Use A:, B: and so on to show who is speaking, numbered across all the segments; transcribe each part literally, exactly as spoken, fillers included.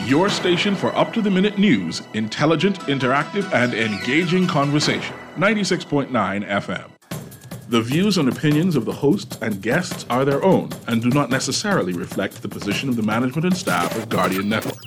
A: Your station for up-to-the-minute news, intelligent, interactive, and engaging conversation. ninety-six point nine F M. The views and opinions of the hosts and guests are their own and do not necessarily reflect the position of the management and staff of Guardian Network.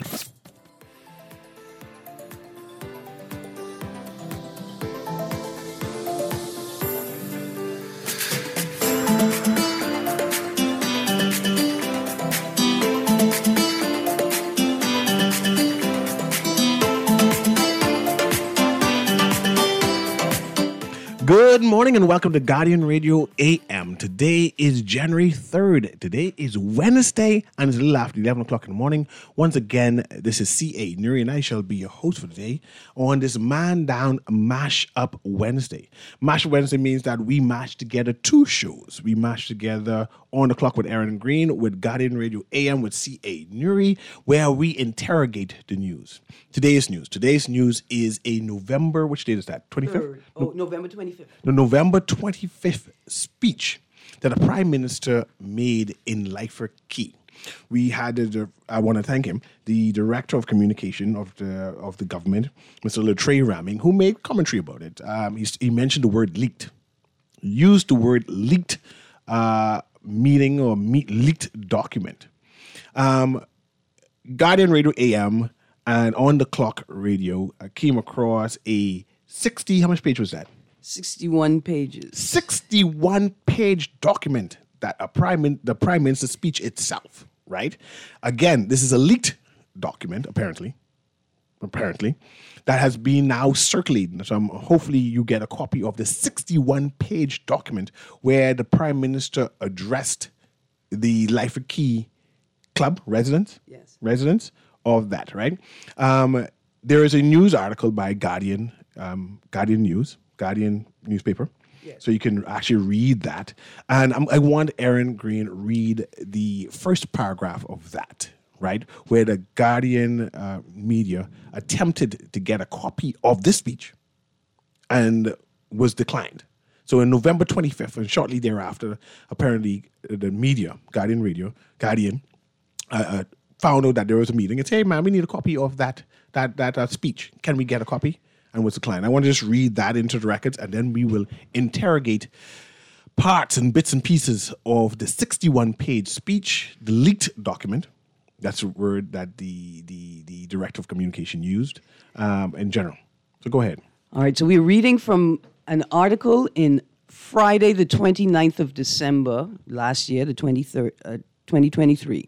B: Good morning and welcome to Guardian Radio A M. Today is January third. Today is Wednesday and it's a little after eleven o'clock in the morning. Once again, this is C A Nuri and I shall be your host for today on this Man Down Mash Up Wednesday. Mash Wednesday means that we mash together two shows. We mash together On the Clock with Aaron Green with Guardian Radio A M with C A Nuri, where we interrogate the news. Today's news. Today's news is a November, which date is that? twenty-fifth?
C: Third. Oh, no, November twenty-fifth.
B: The November twenty-fifth speech that the Prime Minister made in Lyford Key. We had, a, I want to thank him, the Director of Communication of the of the government, Mister Latrey Ramming, who made commentary about it. Um, he, he mentioned the word leaked. He used the word leaked uh, meeting or meet, leaked document. Um, Guardian Radio A M and On the Clock Radio uh, came across a sixty, how much page was that?
C: sixty-one pages.
B: sixty-one page document that a prime min- the Prime Minister's speech itself, right? Again, this is a leaked document, apparently, apparently, that has been now circulating. So um, hopefully you get a copy of the sixty-one page document where the Prime Minister addressed the Lyford Key Club residents,
C: Yes.
B: residents of that, right? Um, there is a news article by Guardian, um, Guardian News, Guardian newspaper.
C: Yes.
B: So you can actually read that. And I'm, I want Aaron Green read the first paragraph of that, right? Where the Guardian uh, media attempted to get a copy of this speech and was declined. So on November twenty-fifth and shortly thereafter, apparently the media, Guardian Radio, Guardian, uh, uh, found out that there was a meeting and said, hey man, we need a copy of that, that, that uh, speech. Can we get a copy? And was declined. I want to just read that into the records and then we will interrogate parts and bits and pieces of the sixty-one page speech, the leaked document. That's a word that the the, the Director of Communication used um, in general. So go ahead.
C: All right, so we're reading from an article in Friday, the twenty-ninth of December last year, the twenty-third, uh, twenty twenty-three.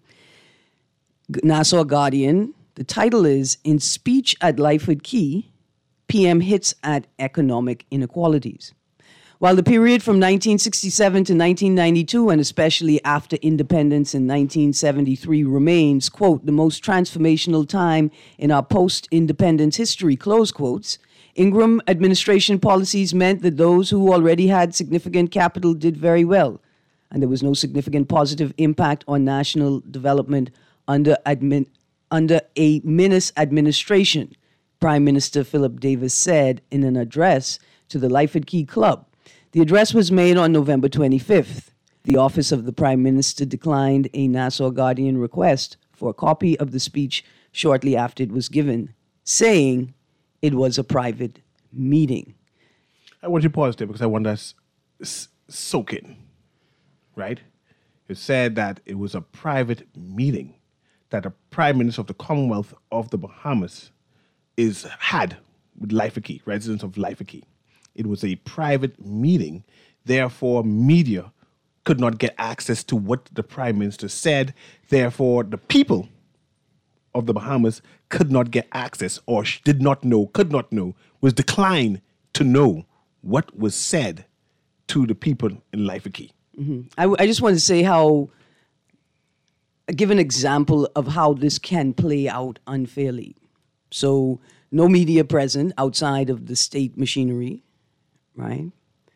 C: Nassau Guardian. The title is, In Speech at Lyford Key, P M hits at economic inequalities. While the period from nineteen sixty-seven to nineteen ninety-two, and especially after independence in nineteen seventy-three, remains, quote, the most transformational time in our post-independence history, close quotes, Ingram administration policies meant that those who already had significant capital did very well, and there was no significant positive impact on national development under, admin, under a Minnis administration, Prime Minister Philip Davis said in an address to the Lyford Key Club. The address was made on November twenty-fifth. The office of the Prime Minister declined a Nassau Guardian request for a copy of the speech shortly after it was given, saying it was a private meeting.
B: I want you to pause there because I want us to s- soak in, right? It said that it was a private meeting that the Prime Minister of the Commonwealth of the Bahamas is had with Lyford Key, residents of Lyford Key. It was a private meeting, therefore media could not get access to what the Prime Minister said, therefore the people of the Bahamas could not get access or did not know, could not know, was declined to know what was said to the people in Lyford Key.
C: Mm-hmm. I, I just want to say how, give an example of how this can play out unfairly. So no media present outside of the state machinery, right?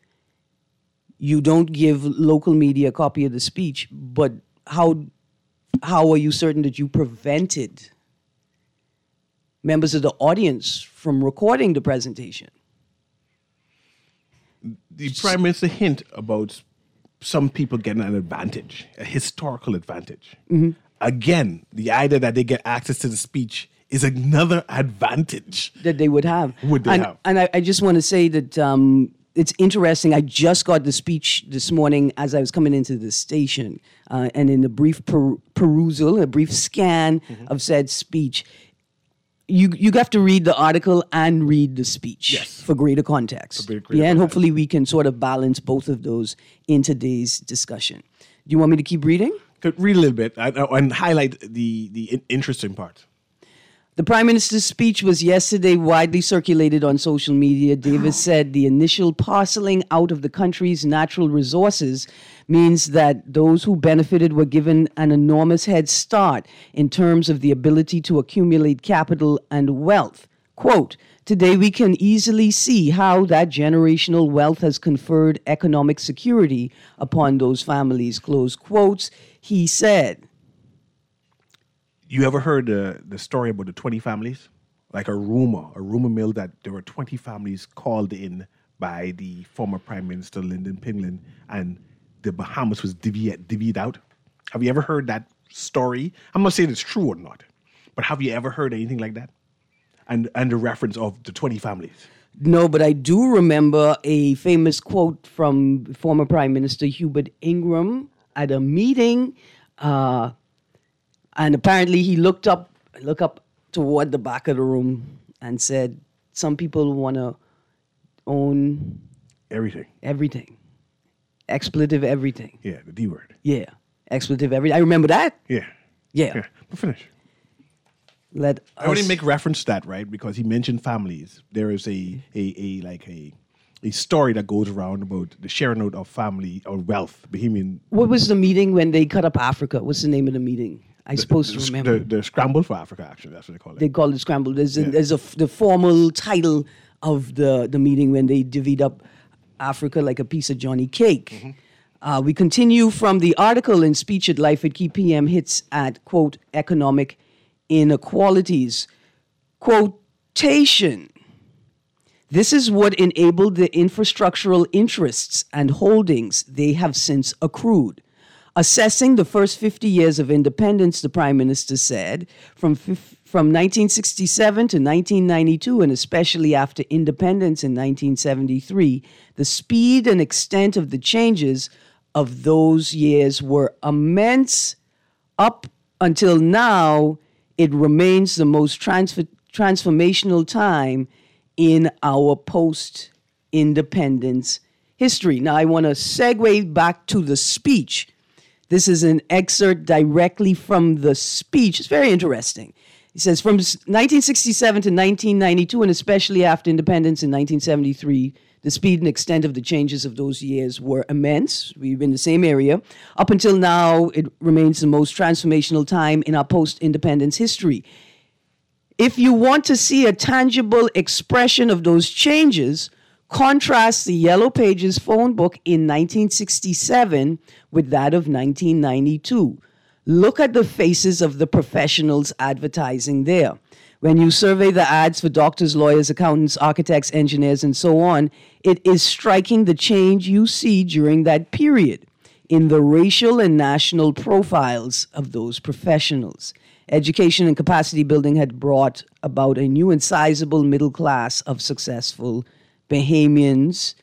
C: You don't give local media a copy of the speech, but how how are you certain that you prevented members of the audience from recording the presentation?
B: The Prime Minister hint about some people getting an advantage, a historical advantage.
C: Mm-hmm.
B: again, the idea that they get access to the speech is another advantage
C: that they would have.
B: Would they
C: and,
B: have?
C: And I, I just want to say that um, it's interesting. I just got the speech this morning as I was coming into the station, uh, and in a brief per- perusal, a brief scan mm-hmm. of said speech, you you have to read the article and read the speech
B: yes.
C: for greater context.
B: For greater
C: yeah, and
B: context.
C: hopefully we can sort of balance both of those in today's discussion. Do you want me to keep reading?
B: Could read a little bit and, and highlight the the interesting part.
C: The Prime Minister's speech was yesterday widely circulated on social media. Davis said the initial parceling out of the country's natural resources means that those who benefited were given an enormous head start in terms of the ability to accumulate capital and wealth. Quote, today we can easily see how that generational wealth has conferred economic security upon those families. Close quotes. He said,
B: you ever heard uh, the story about the twenty families? Like a rumor, a rumor mill that there were twenty families called in by the former Prime Minister Lyndon Pinglen, and the Bahamas was divvied, divvied out. Have you ever heard that story? I'm not saying it's true or not, but have you ever heard anything like that? And and the reference of the twenty families?
C: No, but I do remember a famous quote from former Prime Minister Hubert Ingraham at a meeting. Uh, And apparently he looked up, looked up toward the back of the room and said, some people want to own
B: Everything.
C: everything. Expletive everything.
B: Yeah, the D word.
C: Yeah. Expletive everything. I remember that.
B: Yeah.
C: Yeah.
B: Yeah. But finish.
C: Let
B: I only
C: us-
B: make reference to that, right? Because he mentioned families. There is a a, a like a a story that goes around about the sharing out of family or wealth, Bohemian.
C: What was the meeting when they cut up Africa? What's the name of the meeting? I supposed
B: the,
C: to
B: the,
C: remember.
B: The, the scramble for Africa, actually, that's what they call it.
C: They call it scramble. There's, a,
B: Yeah.
C: there's a, the formal title of the, the meeting when they divvied up Africa like a piece of Johnny cake.
B: Mm-hmm.
C: Uh, we continue from the article in Speech at Life at Key P M hits at, quote, economic inequalities. Quotation. This is what enabled the infrastructural interests and holdings they have since accrued. Assessing the first fifty years of independence, the Prime Minister said, from fif- from nineteen sixty-seven to nineteen ninety-two, and especially after independence in nineteen seventy-three, the speed and extent of the changes of those years were immense. Up until now, it remains the most transfer- transformational time in our post-independence history. Now, I want to segue back to the speech. This is an excerpt directly from the speech. It's very interesting. He says, from nineteen sixty-seven to nineteen ninety-two, and especially after independence in nineteen seventy-three, the speed and extent of the changes of those years were immense. We've been in the same area. Up until now, it remains the most transformational time in our post-independence history. If you want to see a tangible expression of those changes, contrast the Yellow Pages phone book in nineteen sixty-seven with that of nineteen ninety-two. Look at the faces of the professionals advertising there. When you survey the ads for doctors, lawyers, accountants, architects, engineers, and so on, it is striking the change you see during that period in the racial and national profiles of those professionals. Education and capacity building had brought about a new and sizable middle class of successful Bahamians.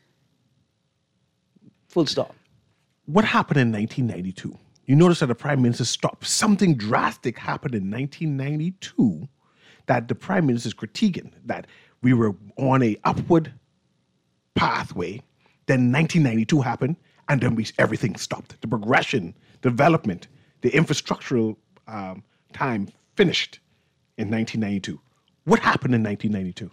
C: Full stop.
B: What happened in nineteen ninety-two? You notice that the Prime Minister stopped. Something drastic happened in nineteen ninety-two that the Prime Minister is critiquing, that we were on a upward pathway. Then nineteen ninety-two happened, and then we, everything stopped. The progression, development, the infrastructural um, time finished in nineteen ninety-two. What happened in nineteen ninety-two?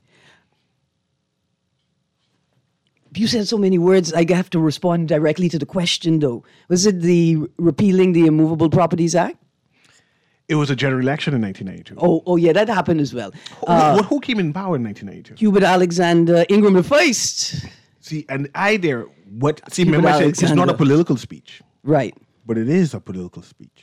C: You said so many words, I have to respond directly to the question, though. Was it the repealing the Immovable Properties Act?
B: It was a general election in nineteen ninety-two.
C: Oh, oh yeah, that happened as well.
B: Who,
C: Uh,
B: who came in power in nineteen ninety-two?
C: Hubert Alexander Ingram the First.
B: See, and I there, what, see,
C: Hubert
B: remember I said it's not a
C: Alexander.
B: political speech,
C: Right.
B: but it is a political speech.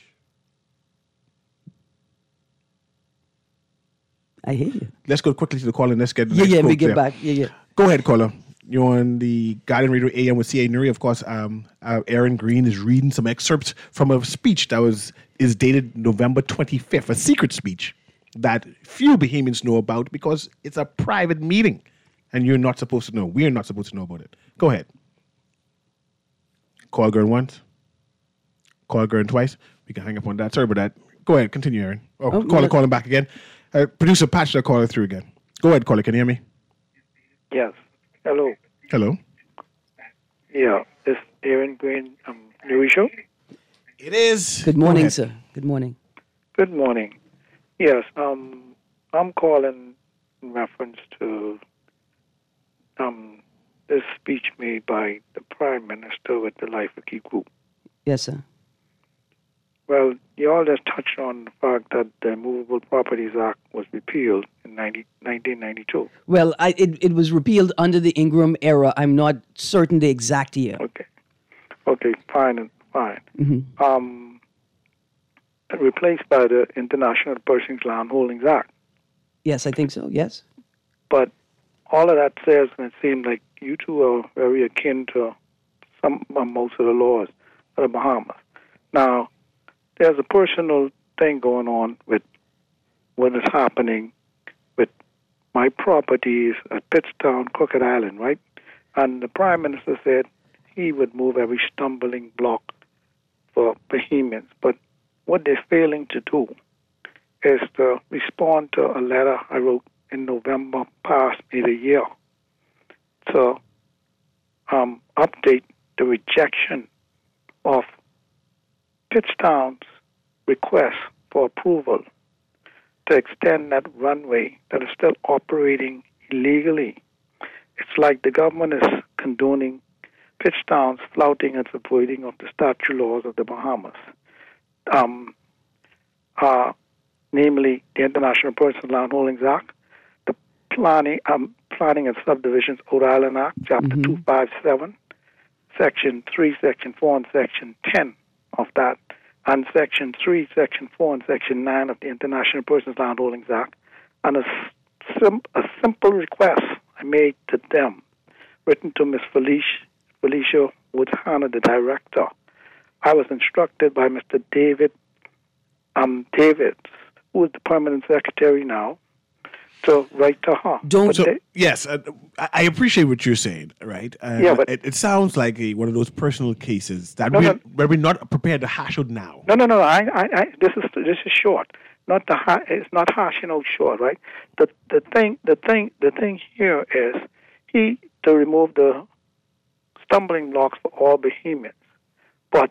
C: I hear you.
B: Let's go quickly to the call and let's get the
C: Yeah,
B: next
C: yeah, we
B: quote
C: get
B: there.
C: back. Yeah, yeah.
B: Go ahead, caller. You're on the Guardian Radio A M with C A Nuri. Of course, um, uh, Aaron Green is reading some excerpts from a speech that was is dated November twenty-fifth, a secret speech that few Bahamians know about because it's a private meeting and you're not supposed to know. We're not supposed to know about it. Go ahead. Call Gern once. Call Gern twice. We can hang up on that. Sorry about that. Go ahead. Continue, Aaron. Oh,
C: Oh,
B: caller
C: yeah.
B: calling back again. Uh, producer Patch that caller through again. Go ahead, caller. Can you hear me?
D: Yes. Hello.
B: Hello.
D: Yeah. This Aaron Green, um, Newey Show.
B: It is.
C: Good
B: Go
C: morning,
B: ahead.
C: sir. Good morning.
D: Good morning. Yes. Um, I'm calling in reference to um this speech made by the Prime Minister with the Life of Key Group.
C: Yes, sir.
D: Well, you all just touched on the fact that the Movable Properties Act was repealed in nineteen ninety-two.
C: Well, I, it, it was repealed under the Ingram era. I'm not certain the exact year.
D: Okay. Okay. Fine. Fine.
C: Mm-hmm.
D: Um, replaced by the International Persons Land Holdings Act.
C: Yes, I think so. Yes.
D: But all of that says, and it seems like you two are very akin to some uh, most of the laws of the Bahamas. Now, there's a personal thing going on with what is happening with my properties at Pittstown, Crooked Island, right? And the Prime Minister said he would move every stumbling block for Bahamians. But what they're failing to do is to respond to a letter I wrote in November past me the year to um, update the rejection of Pittstown's request for approval to extend that runway that is still operating illegally. It's like the government is condoning Pittstown's flouting and avoiding of the statute laws of the Bahamas. Um, uh, namely the International Personal Land Holdings Act, the Planning, um, Planning and Subdivisions Rhode Island Act, Chapter
C: Mhm.
D: two fifty-seven, Section three, Section four, and Section ten of that, and Section three, Section four, and Section nine of the International Personal Land Holdings Act, and a, sim- a simple request I made to them, written to Miz Felicia, Felicia Woods Hanna, the director. I was instructed by Mister David um, Davids, who is the permanent secretary now, to write to her.
C: Don't-
D: But
B: So,
D: they-
B: yes, uh, I I appreciate what you're saying, right? Uh,
D: Yeah, but-
B: it, it sounds like a, one of those personal cases that
D: No,
B: we're,
D: no.
B: where we're not prepared to hash out now.
D: No, no, no. I, I, I this is this is short. Not the ha- it's not hashing out short, right? The the thing the thing the thing here is he to remove the stumbling blocks for all Bahamians, but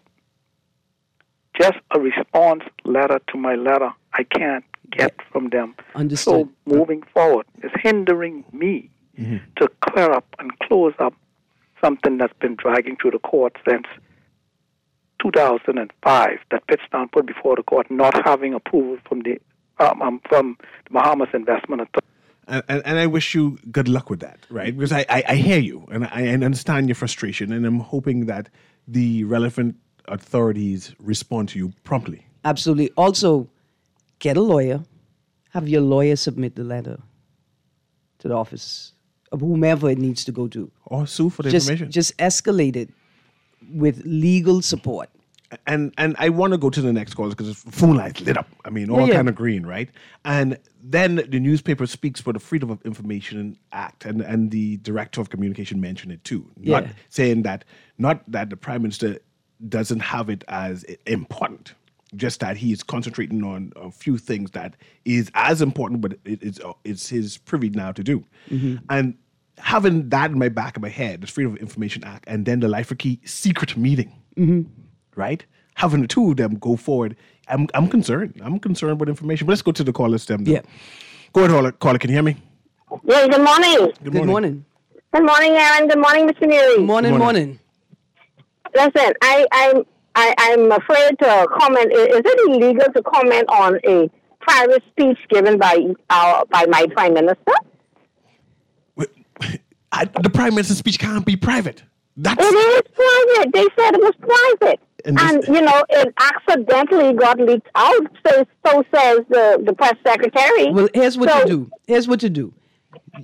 D: just a response letter to my letter I can't get from them.
C: Understood.
D: So moving forward is hindering me to clear up and close up something that's been dragging through the court since two thousand five that Pittstown put before the court, not having approval from the um, um, from the Bahamas Investment Authority.
B: And, and, and I wish you good luck with that, right? Because I, I, I hear you and I, I understand your frustration, and I'm hoping that the relevant authorities respond to you promptly.
C: Absolutely. Also, get a lawyer. Have your lawyer submit the letter to the office of whomever it needs to go to.
B: Or sue for the
C: Just,
B: information.
C: just escalate it with legal support.
B: And and I want to go to the next call because the phone lines lit up. I mean, all
C: Yeah, yeah.
B: kind of green, right? And then the newspaper speaks for the Freedom of Information Act, and, and the Director of Communication mentioned it too. Not
C: Yeah.
B: saying that, not that the Prime Minister doesn't have it as i- important, just that he is concentrating on a few things that is as important, but it, it's it's his privy now to do. And having that in my back of my head, the Freedom of Information Act, and then the Life for Key secret meeting, right? Having the two of them go forward, I'm I'm concerned. I'm concerned about information. But let's go to the caller stem.
C: Yeah.
B: Go ahead, caller. Caller, can you hear me?
E: Yeah, good morning.
C: Good morning.
E: Good morning, Aaron. Good morning, Mister Neary.
C: Morning,
B: Morning.
C: morning.
E: Listen, I, I'm I, I'm afraid to comment. I- Is it illegal to comment on a private speech given by our by my prime minister?
B: Wait, I, the Prime Minister's speech can't be private. That's
E: It is private. They said it was private,
B: And
E: and,
B: this-
E: you know it accidentally got leaked out. So so says the the press secretary.
C: Well, here's what
E: So-
C: you do. Here's what you do.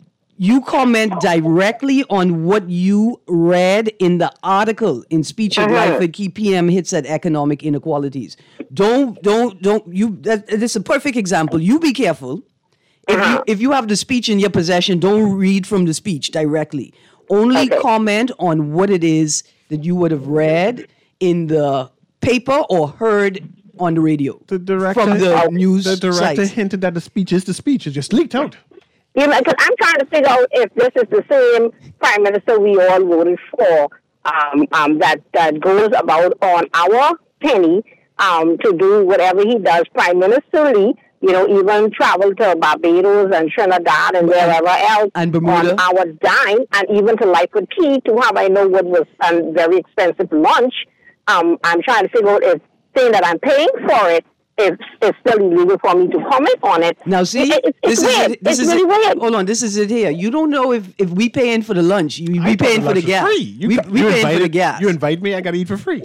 C: You comment directly on what you read in the article in Speech at
E: Uh-huh.
C: Life at Key P M hits at economic inequalities. Don't, don't, don't, you, that, this is a perfect example. You be careful. If
E: Uh-huh.
C: you, if you have the speech in your possession, don't read from the speech directly. Only
E: Okay.
C: comment on what it is that you would have read in the paper or heard on the radio.
B: The director,
C: from the news
B: the director
C: sites.
B: hinted that the speech is the speech. It just leaked out.
E: You know, because I'm trying to figure out if this is the same prime minister we all voted for, um, um, that that goes about on our penny um, to do whatever he does prime ministerly. You know, even travel to Barbados and Trinidad and wherever else
C: And Bermuda.
E: on our dime, and even to Lightfoot Key to have I know what was a very expensive lunch. Um, I'm trying to figure out if saying that I'm paying for it, if it's still illegal for me to comment on it.
C: Now, see,
E: It- it- it's
C: this
E: weird.
C: is it, this
E: it's
C: is
E: really
C: it.
E: weird.
C: Hold on, this is it here. You don't know if, if we paying for the lunch. You
B: I
C: we
B: thought
C: paying for the
B: lunch was
C: gas.
B: free. You,
C: we
B: got-
C: we
B: you
C: paying
B: invited,
C: for the gas.
B: You invite me, I got to eat for free.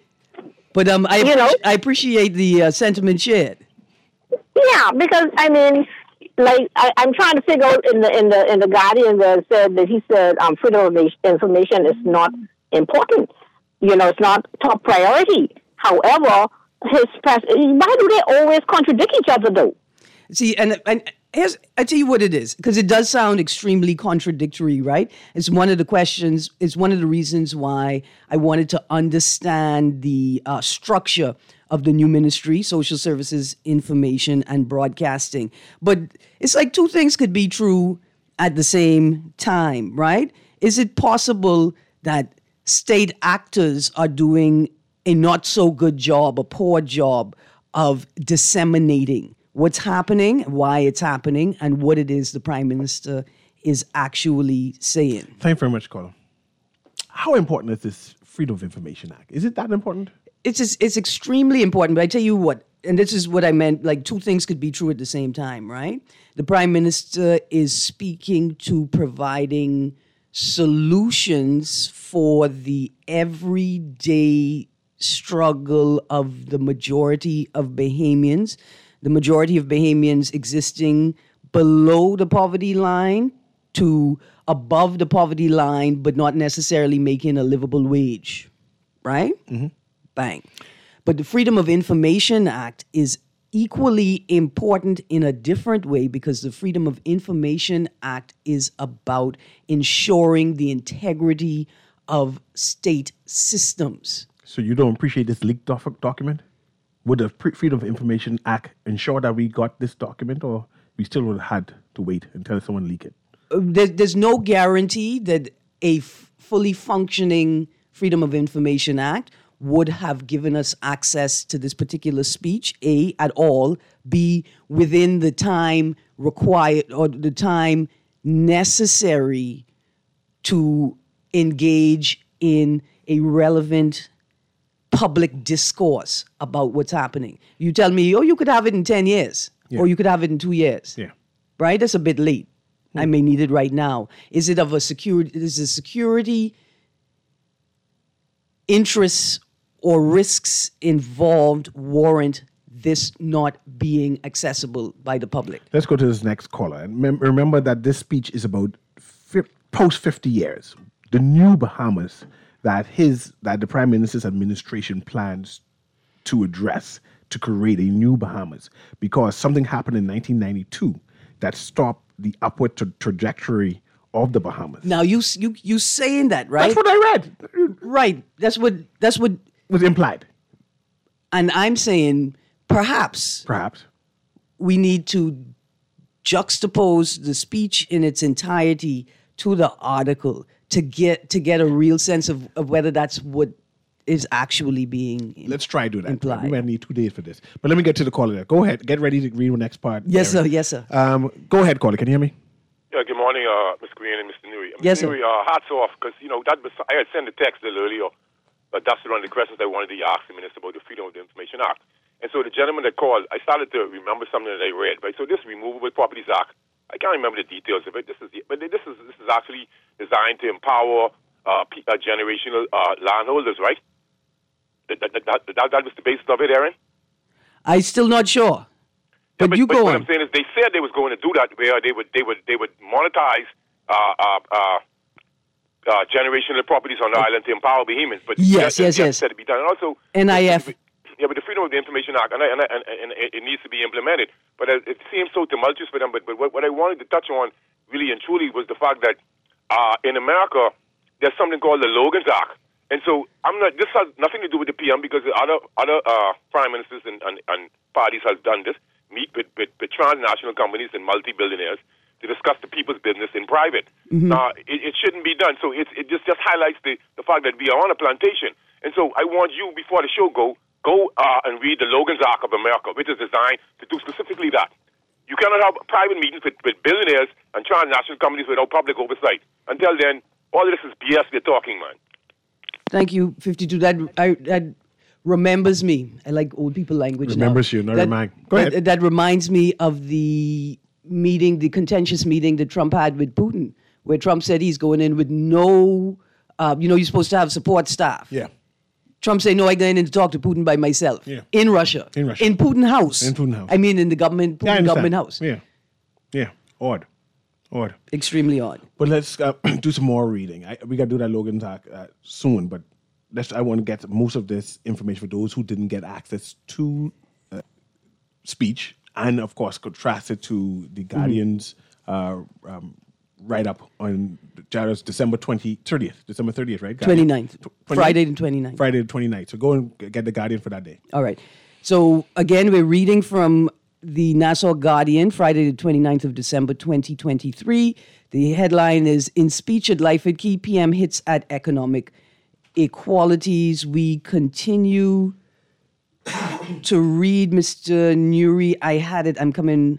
C: but um, I
E: You know?
C: I appreciate the uh, sentiment shared.
E: Yeah, because I mean, like I, I'm trying to figure out in the in the in the Guardian where it said that he said um, freedom of information is not important. You know, it's not top priority. However, his press. Why do they always contradict each other though?
C: See, and and here's I tell you what it is, because it does sound extremely contradictory, right? It's one of the questions. It's one of the reasons why I wanted to understand the uh, structure of the new ministry, Social Services, Information, and Broadcasting. But it's like two things could be true at the same time, right? Is it possible that state actors are doing a not so good job, a poor job of disseminating what's happening, why it's happening, and what it is the Prime Minister is actually saying?
B: Thank you very much, Colin. How important is this Freedom of Information Act? Is it that important?
C: It's just, it's extremely important. But I tell you what, and this is what I meant, like two things could be true at the same time, right? The Prime Minister is speaking to providing solutions for the everyday struggle of the majority of Bahamians, the majority of Bahamians existing below the poverty line to above the poverty line, but not necessarily making a livable wage, right? Mm-hmm. Bang. But the Freedom of Information Act is equally important in a different way, because the Freedom of Information Act is about ensuring the integrity of state systems.
B: So you don't appreciate this leaked doc- document? Would the Pre- Freedom of Information Act ensure that we got this document, or we still would have had to wait until someone leak it?
C: Uh, there, there's no guarantee that a f- fully functioning Freedom of Information Act would have given us access to this particular speech, A, at all, B, within the time required or the time necessary to engage in a relevant public discourse about what's happening. You tell me, oh, you could have it in ten years,
B: Yeah.
C: or you could have it in two years.
B: Yeah.
C: Right? That's a bit late. I may need it right now. Is it of a security, is a security interests or risks involved warrant this not being accessible by the public?
B: Let's go to this next caller. And mem- remember that this speech is about fi- post fifty years, the new Bahamas that his that the Prime Minister's administration plans to address to create a new Bahamas, because something happened in nineteen ninety-two that stopped the upward tra- trajectory of the Bahamas.
C: Now you you you saying that, right?
B: That's what I read. It
C: Right. That's what that's what
B: was implied,
C: and I'm saying perhaps
B: perhaps.
C: we need to juxtapose the speech in its entirety to the article to get to get a real sense of, of whether that's what is actually being im-
B: Let's try to do that.
C: implied.
B: We might need two days for this. But let me get to the caller there. Go ahead. Get ready to read the next part.
C: Yes,
B: Darren.
C: sir. Yes, sir.
B: Um, go ahead, caller. Can you hear me?
F: Yeah, good morning, uh, Mister Green and Mister Newey.
C: Yes,
F: Mister
C: sir.
F: Newey, uh, hats off, because, you know, that was, I had sent a text a little earlier, but that's one of the questions I wanted to ask the minister about the Freedom of the Information Act. And so the gentleman that called, I started to remember something that I read, right? So this Removable Properties Act, I can't remember the details of it. This is, the, but this is this is actually designed to empower uh, P, uh, generational uh, landholders, right? That, that, that, that, that was the basis of it, Aaron?
C: I'm still not sure.
F: Yeah,
C: But, you
F: but
C: go
F: what
C: on.
F: I'm saying is they said they was going to do that, where they would they would they would monetize uh, uh, uh, uh, generation of properties on the island to empower Bahamians. But
C: Yes,
F: that,
C: yes,
F: that
C: yes.
F: said to be done. And also,
C: N I F.
F: Yeah, but the Freedom of the Information Act, and, I, and, I, and, and it needs to be implemented. But it seems so tumultuous for them. But, but what, what I wanted to touch on, really and truly, was the fact that uh, in America, there's something called the Logan's Act. And so I'm not. This has nothing to do with the P M because the other other uh, prime ministers and, and, and parties have done this. Meet with, with, with transnational companies and multi-billionaires to discuss the people's business in private. Mm-hmm. Now, it, it shouldn't be done. So it's, it just, just highlights the, the fact that we are on a plantation. And so I want you, before the show go, go uh, and read the Logan's Act of America, which is designed to do specifically that. You cannot have private meetings with, with billionaires and transnational companies without public oversight. Until then, all of this is B S we're talking, man.
C: Thank you, fifty-two. That I, that remembers me. I like old people language.
B: Remembers
C: now.
B: you, not
C: that,
B: remind. Go
C: that,
B: ahead.
C: That reminds me of the meeting, the contentious meeting that Trump had with Putin, where Trump said he's going in with no, uh, you know, you're supposed to have support staff.
B: Yeah.
C: Trump said, no, I'm going in to talk to Putin by myself.
B: Yeah.
C: In Russia.
B: In Russia.
C: In Putin House.
B: In Putin House.
C: I mean, in the government, Putin
B: Yeah, I understand.
C: government house.
B: Yeah. Yeah. Odd. Odd.
C: Extremely odd.
B: But let's uh, do some more reading. I, we got to do that Logan talk uh, soon, but let's. I want to get most of this information for those who didn't get access to uh, speech, and of course contrast it to the Guardian's mm-hmm. uh, um, write-up on Jared's December twentieth, thirtieth, December thirtieth, right?
C: twenty-ninth. Friday the twenty-ninth.
B: Friday the twenty-ninth. So go and get the Guardian for that day.
C: All right. So again, we're reading from the Nassau Guardian, Friday the twenty-ninth of December, twenty twenty-three. The headline is, In Speech at Lyford Key, P M Hits at Economic Equalities. We continue to read, Mister Nuri. I had it. I'm coming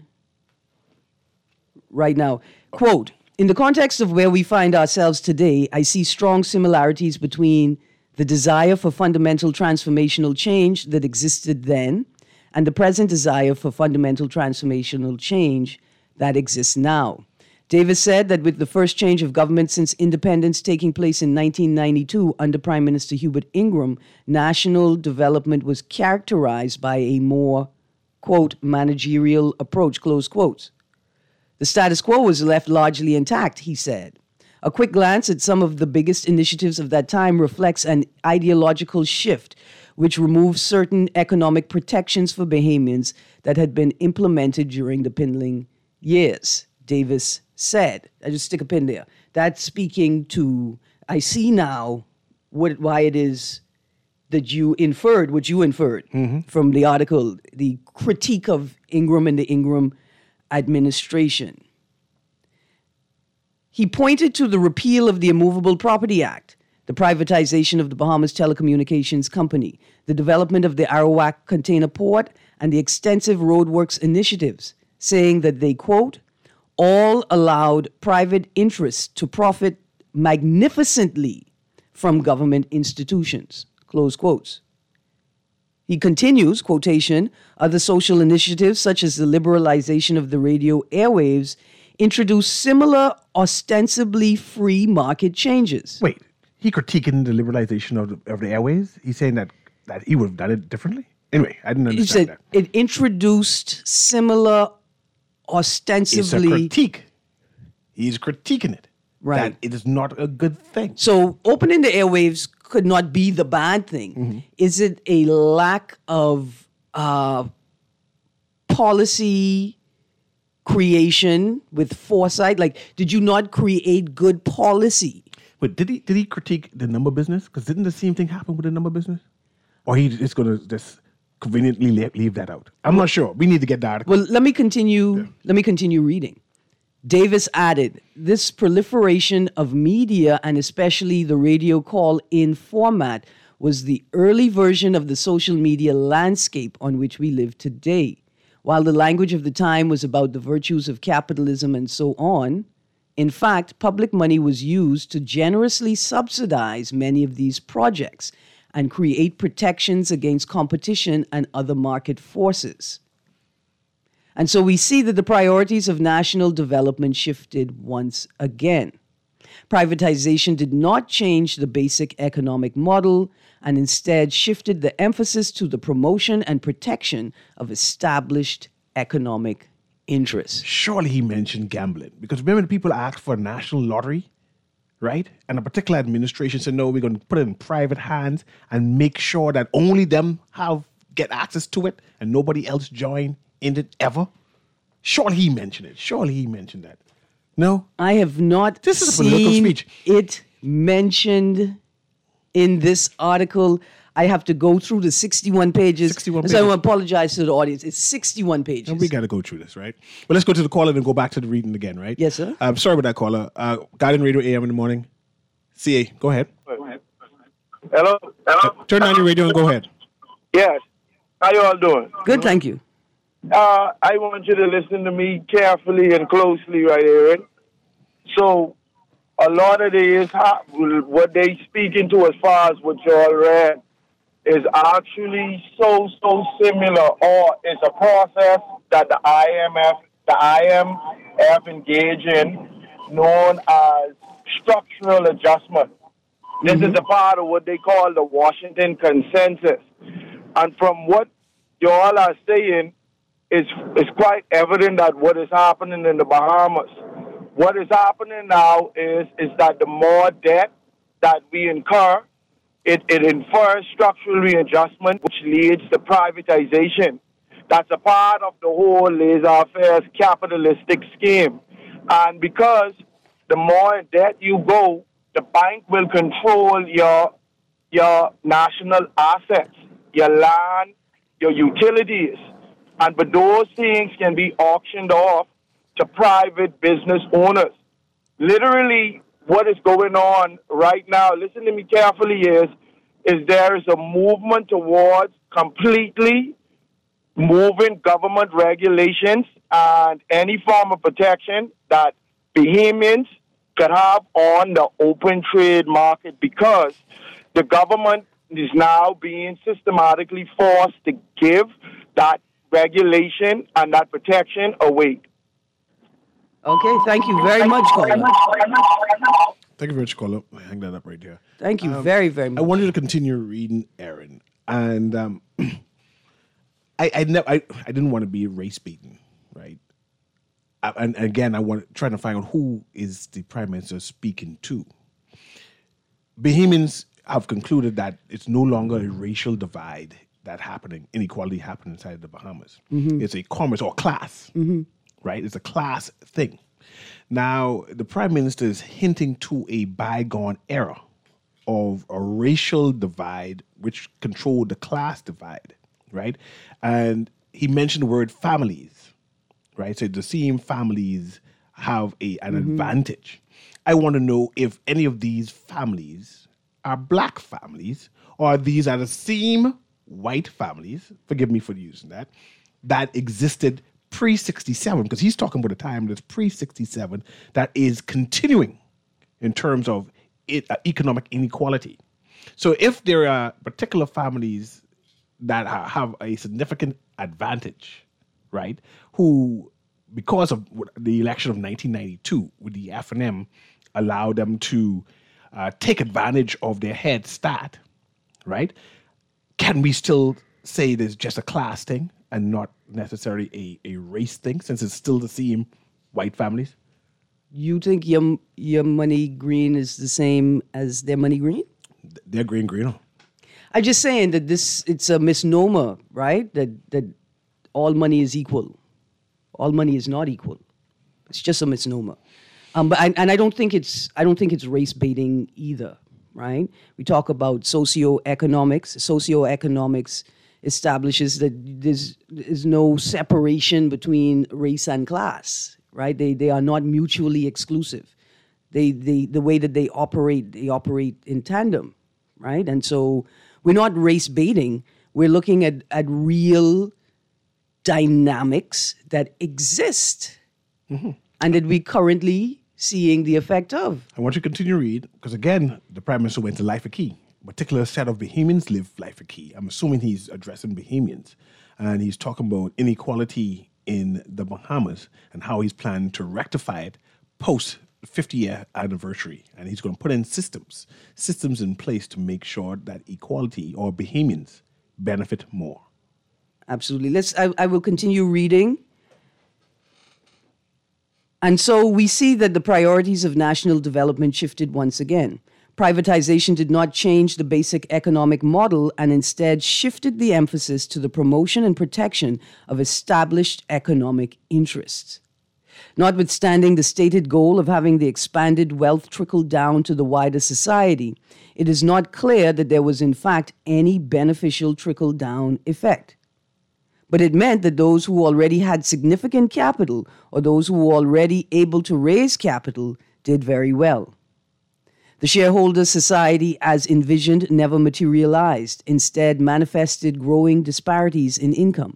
C: right now. Quote, in the context of where we find ourselves today, I see strong similarities between the desire for fundamental transformational change that existed then and the present desire for fundamental transformational change that exists now. Davis said that with the first change of government since independence taking place in nineteen ninety-two under Prime Minister Hubert Ingraham, national development was characterized by a more, quote, managerial approach, close quotes. The status quo was left largely intact, he said. A quick glance at some of the biggest initiatives of that time reflects an ideological shift which removed certain economic protections for Bahamians that had been implemented during the Pindling years, Davis said. I just stick a pin there. That's speaking to, I see now what why it is that you inferred, what you inferred mm-hmm. from the article, the critique of Ingraham and the Ingraham administration. He pointed to the repeal of the Immovable Property Act, the privatization of the Bahamas Telecommunications Company, the development of the Arawak Container Port, and the extensive roadworks initiatives, saying that they, quote, all allowed private interests to profit magnificently from government institutions, close quotes. He continues, quotation, other social initiatives such as the liberalization of the radio airwaves introduced similar ostensibly free market changes.
B: Wait, he critiquing the liberalization of the, of the airways? He's saying that, that he would have done it differently? Anyway, I didn't understand
C: he said
B: that.
C: It introduced similar ostensibly...
B: It's a critique. He's critiquing it.
C: Right.
B: That it is not a good thing.
C: So opening the airwaves could not be the bad thing. Mm-hmm. Is it a lack of uh, policy creation with foresight? Like, did you not create good policy?
B: But did he did he critique the number business? Because didn't the same thing happen with the number business? Or he is going to just conveniently leave, leave that out? I'm not sure. We need to get that.
C: Well, let me continue. Yeah. Let me continue reading. Davis added, this proliferation of media, and especially the radio call-in format, was the early version of the social media landscape on which we live today. While the language of the time was about the virtues of capitalism and so on, in fact, public money was used to generously subsidize many of these projects and create protections against competition and other market forces. And so we see that the priorities of national development shifted once again. Privatization did not change the basic economic model and instead shifted the emphasis to the promotion and protection of established economic interest.
B: Surely he mentioned gambling. Because remember, the people asked for a national lottery, right? And a particular administration said, no, we're going to put it in private hands and make sure that only them have get access to it and nobody else join in it ever. Surely he mentioned it. Surely he mentioned that. No?
C: I have not
B: This is a political
C: seen
B: speech.
C: it mentioned in this article. I have to go through the sixty-one pages.
B: sixty-one
C: So I
B: pages.
C: want to apologize to the audience. It's sixty-one pages.
B: And we got to go through this, right? But let's go to the caller and go back to the reading again, right?
C: Yes, sir.
B: I'm sorry about that, caller. Uh, Guardian Radio A M in the morning. C A, go ahead.
G: Hello? Hello?
B: Turn on your radio and go ahead.
G: Yes. How you all doing?
C: Good, thank you.
G: Uh, I want you to listen to me carefully and closely right here. So, a lot of this, what they speaking to as far as what you all read, is actually so, so similar, or it's a process that the I M F, the I M F engage in, known as structural adjustment. This mm-hmm. is a part of what they call the Washington Consensus. And from what you all are saying, it's, it's quite evident that what is happening in the Bahamas, what is happening now is, is that the more debt that we incur, it, it infers structural readjustment, which leads to privatization. That's a part of the whole laissez-faire capitalistic scheme. And because the more in debt you go, the bank will control your, your national assets, your land, your utilities. And but those things can be auctioned off to private business owners. Literally, what is going on right now, listen to me carefully, is, is there is a movement towards completely moving government regulations and any form of protection that Bahamians could have on the open trade market, because the government is now being systematically forced to give that regulation and that protection away.
C: Okay, thank you very much, caller.
B: Thank you very much, caller. I hang that up right there.
C: Thank you
B: Um,
C: very, very much.
B: I wanted to continue reading Aaron. And um, I I, ne- I I didn't want to be race beaten, right? I, and, and again, I want trying to find out who is the prime minister speaking to. Bahamians have concluded that it's no longer a racial divide that happening, inequality happening inside the Bahamas.
C: Mm-hmm.
B: It's a commerce or class, mm-hmm. right? It's a class thing. Now, the prime minister is hinting to a bygone era of a racial divide which controlled the class divide, right? And he mentioned the word families, right? So the same families have a, an mm-hmm. advantage. I want to know if any of these families are black families, or these are the same white families, forgive me for using that, that existed pre sixty-seven, because he's talking about a time that's pre sixty-seven that is continuing in terms of it, uh, economic inequality. So if there are particular families that are, have a significant advantage, right, who, because of the election of nineteen ninety-two with the F N M, allowed them to uh, take advantage of their head start, right? Can we still say there's just a class thing and not necessarily a, a race thing, since it's still the same white families?
C: You think your your money green is the same as their money green?
B: They're green greener.
C: I'm just saying that this it's a misnomer, right? That that all money is equal. All money is not equal. It's just a misnomer. Um, but I, and I don't think it's I don't think it's race baiting either, right? We talk about socioeconomics. Socioeconomics establishes that there's, there's no separation between race and class, right? They they are not mutually exclusive. They they the way that they operate, they operate in tandem, right? And so we're not race baiting. We're looking at at real dynamics that exist, mm-hmm. and that we currently seeing the effect of.
B: I want you to continue to read, because again, the Prime Minister went to Life Key. A particular set of Bahamians live Life Key. I'm assuming he's addressing Bahamians, and he's talking about inequality in the Bahamas and how he's planning to rectify it post fifty-year anniversary. And he's going to put in systems, systems in place to make sure that equality or Bahamians benefit more.
C: Absolutely. Let's. I, I will continue reading. And so we see that the priorities of national development shifted once again. Privatization did not change the basic economic model and instead shifted the emphasis to the promotion and protection of established economic interests. Notwithstanding the stated goal of having the expanded wealth trickle down to the wider society, it is not clear that there was in fact any beneficial trickle-down effect. But it meant that those who already had significant capital or those who were already able to raise capital did very well. The shareholder society as envisioned never materialized, instead manifested growing disparities in income.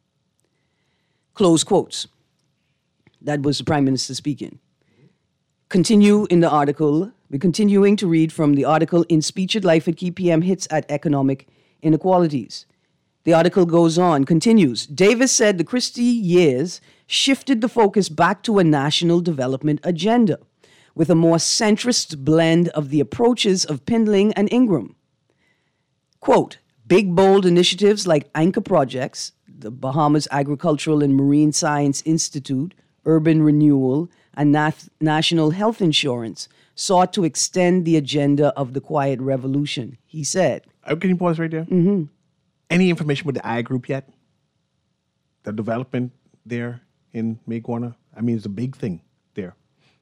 C: Close quotes. That was the Prime Minister speaking. Continue in the article. We're continuing to read from the article in Speech at Life at Key P M Hits at Economic Inequalities. The article goes on, continues. Davis said the Christie years shifted the focus back to a national development agenda, with a more centrist blend of the approaches of Pindling and Ingram. Quote, big, bold initiatives like anchor projects, the Bahamas Agricultural and Marine Science Institute, urban renewal, and nat- national health insurance sought to extend the agenda of the quiet revolution, he said.
B: Oh, can you pause right there?
C: Mm-hmm.
B: Any information with the I group yet? The development there in Maguana? I mean, it's a big thing there.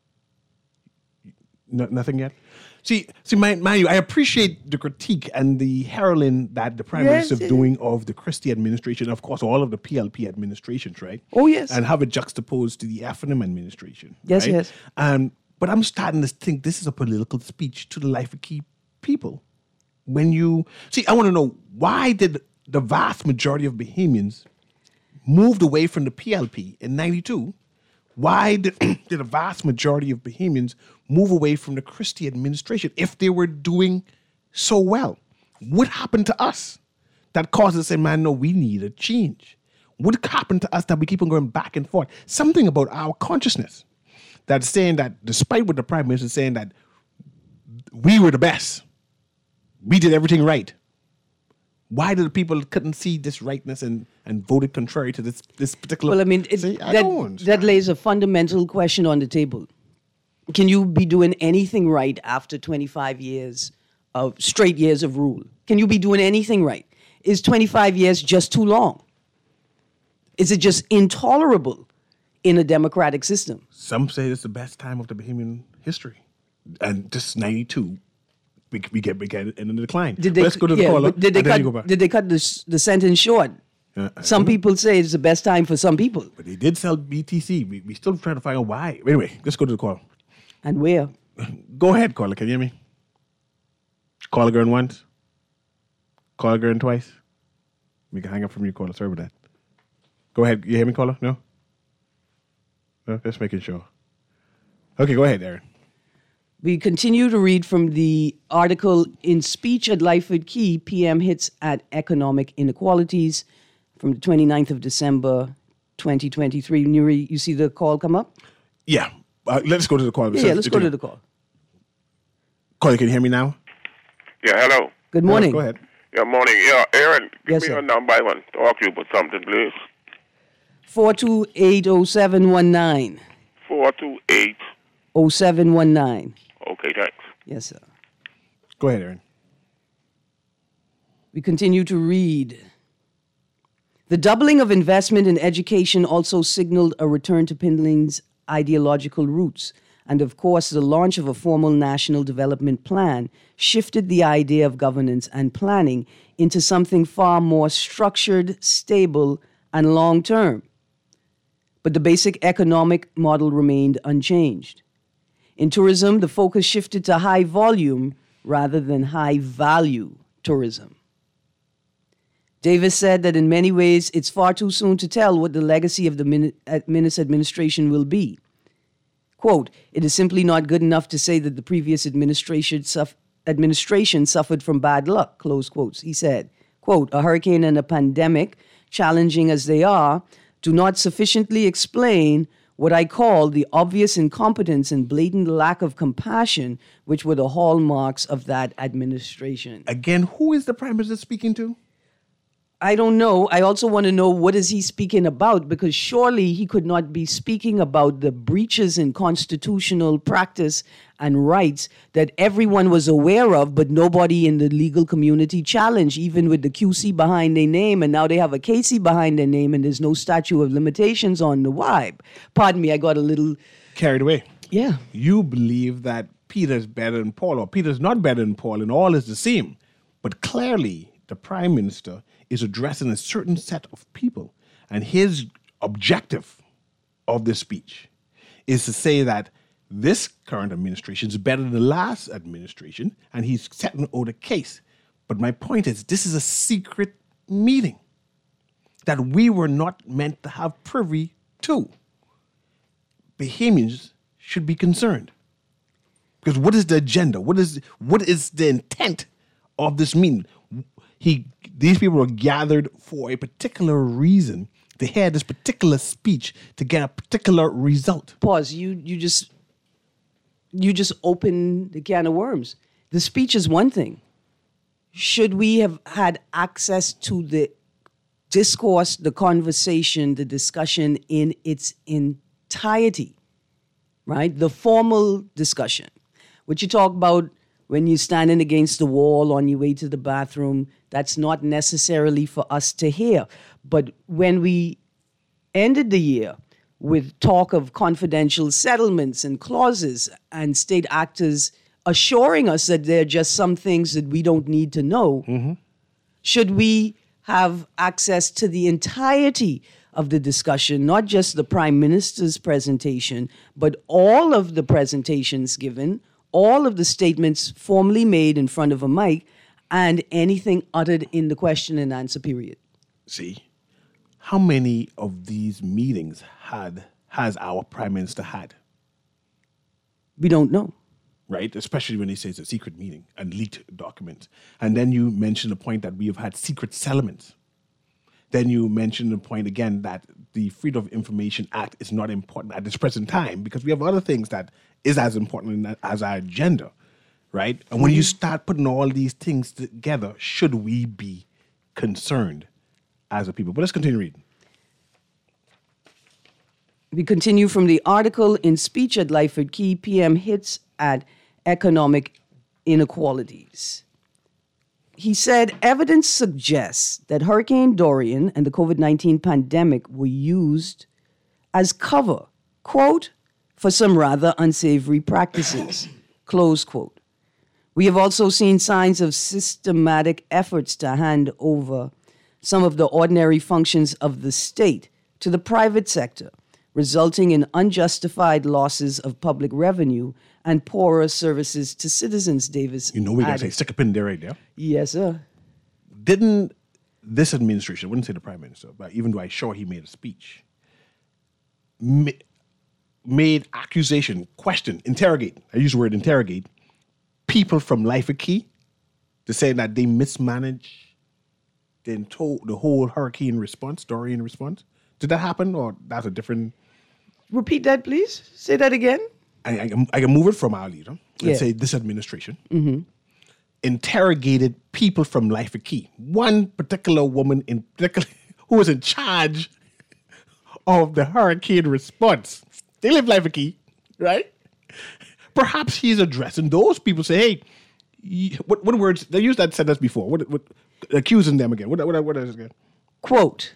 B: No, nothing yet? See, see, mind, mind you, I appreciate the critique and the heralding that the Prime
C: Yes,
B: Minister is
C: yes.
B: doing of the Christie administration, of course, all of the P L P administrations, right?
C: Oh, yes.
B: And have it juxtaposed to the F N M administration.
C: Yes,
B: right?
C: yes.
B: Um, but I'm starting to think this is a political speech to the life of key people. When you, see, I want to know, why did the vast majority of Bahamians moved away from the P L P in ninety-two? Why did, did a vast majority of Bahamians move away from the Christie administration if they were doing so well? What happened to us that caused us to say, man, no, we need a change? What happened to us that we keep on going back and forth? Something about our consciousness that's saying that, despite what the Prime Minister is saying, that we were the best, we did everything right. Why did the people couldn't see this rightness and, and voted contrary to this this particular?
C: Well, I mean, it,
B: See, I
C: that,
B: don't
C: that
B: understand.
C: lays a fundamental question on the table. Can you be doing anything right after twenty-five years of straight years of rule? Can you be doing anything right? Is twenty-five years just too long? Is it just intolerable in a democratic system?
B: Some say it's the best time of the Bahamian history, and this ninety-two, we, we get we get in a decline.
C: Did they,
B: Let's go to the
C: yeah,
B: caller.
C: but Did they
B: and then you go
C: cut?
B: back.
C: Did they cut the s- the sentence short?
B: Uh, I
C: Some
B: don't know.
C: people say it's the best time for some people,
B: But they did sell B T C. We we still trying to find out why. Anyway, let's go to the call.
C: and where?
B: Go ahead, caller. Can you hear me? Call again once. Call again twice. We can hang up from you, caller. Sorry about that. Go ahead. You hear me, caller? No? No? Just making sure. Okay, go ahead, Aaron.
C: We continue to read from the article in Speech at Lyford Key, P M Hits at Economic Inequalities from the twenty-ninth of December, twenty twenty-three. Nuri, you see the call come up?
B: Yeah. Uh, let's go to the call.
C: Yeah, yeah, let's go to the call.
B: Caller, can you hear me now?
F: Yeah, hello.
C: Good morning.
B: Go ahead.
F: Yeah, morning. Yeah, Aaron, give
C: Yes,
F: me
C: sir.
F: your number. I want to talk to you about something, please.
C: four two eight oh seven one nine.
F: four two eight.
C: oh seven one nine.
F: Okay, thanks.
C: Yes, sir.
B: Go ahead, Aaron.
C: We continue to read. The doubling of investment in education also signaled a return to Pindling's ideological roots. And of course, the launch of a formal national development plan shifted the idea of governance and planning into something far more structured, stable, and long term. But the basic economic model remained unchanged. In tourism, the focus shifted to high volume rather than high value tourism. Davis said that in many ways, it's far too soon to tell what the legacy of the Min- Minnis administration will be. Quote, it is simply not good enough to say that the previous administration, suff- administration suffered from bad luck, close quotes. He said, quote, a hurricane and a pandemic, challenging as they are, do not sufficiently explain what I call the obvious incompetence and blatant lack of compassion, which were the hallmarks of that administration.
B: Again, who is the Prime Minister speaking to?
C: I don't know. I also want to know what is he speaking about, because surely he could not be speaking about the breaches in constitutional practice and rights that everyone was aware of, but nobody in the legal community challenged, even with the Q C behind their name, and now they have a K C behind their name, and there's no statute of limitations on the W I B. Pardon me, I got a little...
B: Carried away.
C: Yeah.
B: You believe that Peter's better than Paul, or Peter's not better than Paul, and all is the same. But clearly, the Prime Minister is addressing a certain set of people. And his objective of this speech is to say that this current administration is better than the last administration, and he's setting out a case. But my point is, this is a secret meeting that we were not meant to have privy to. Bahamians should be concerned. Because what is the agenda? What is what is the intent of this meeting? He, these people were gathered for a particular reason. They had this particular speech to get a particular result.
C: Pause. You you just you just open the can of worms. The speech is one thing. Should we have had access to the discourse, the conversation, the discussion in its entirety, right? The formal discussion, what you talk about when you're standing against the wall on your way to the bathroom, that's not necessarily for us to hear. But when we ended the year with talk of confidential settlements and clauses and state actors assuring us that there are just some things that we don't need to know, mm-hmm. should we have access to the entirety of the discussion, not just the Prime Minister's presentation, but all of the presentations given, all of the statements formally made in front of a mic, and anything uttered in the question and answer period?
B: See, how many of these meetings had has our Prime Minister had?
C: We don't know.
B: Right? Especially when he says a secret meeting and leaked documents. And then you mention the point that we have had secret settlements. Then you mention the point again that the Freedom of Information Act is not important at this present time because we have other things that is as important as our agenda, right? And when you start putting all these things together, should we be concerned as a people? But let's continue reading.
C: We continue from the article in Speech at Lyford Key, P M hits at economic inequalities. He said, evidence suggests that Hurricane Dorian and the COVID nineteen pandemic were used as cover, quote, for some rather unsavory practices, close quote. We have also seen signs of systematic efforts to hand over some of the ordinary functions of the state to the private sector, resulting in unjustified losses of public revenue and poorer services to citizens, Davis.
B: You know we got to say, stick a pin there right there.
C: Yes, sir.
B: Didn't this administration, I wouldn't say the Prime Minister, but even though I'm sure he made a speech, ma- made accusation, question, interrogate, I use the word interrogate, people from Lyford Key to say that they mismanaged the, to- the whole hurricane response, Dorian response? Did that happen, or that's a different...
C: Repeat that, please. Say that again.
B: I, I, can, I can move it from our leader and
C: yeah.
B: say this administration
C: mm-hmm.
B: interrogated people from Lyford Key. One particular woman in particular who was in charge of the hurricane response. They live Lyford Key, right? Perhaps he's addressing those people. Say, hey, you, what, what words? They used that sentence before. What, what, accusing them again. What, what, what is it again?
C: Quote.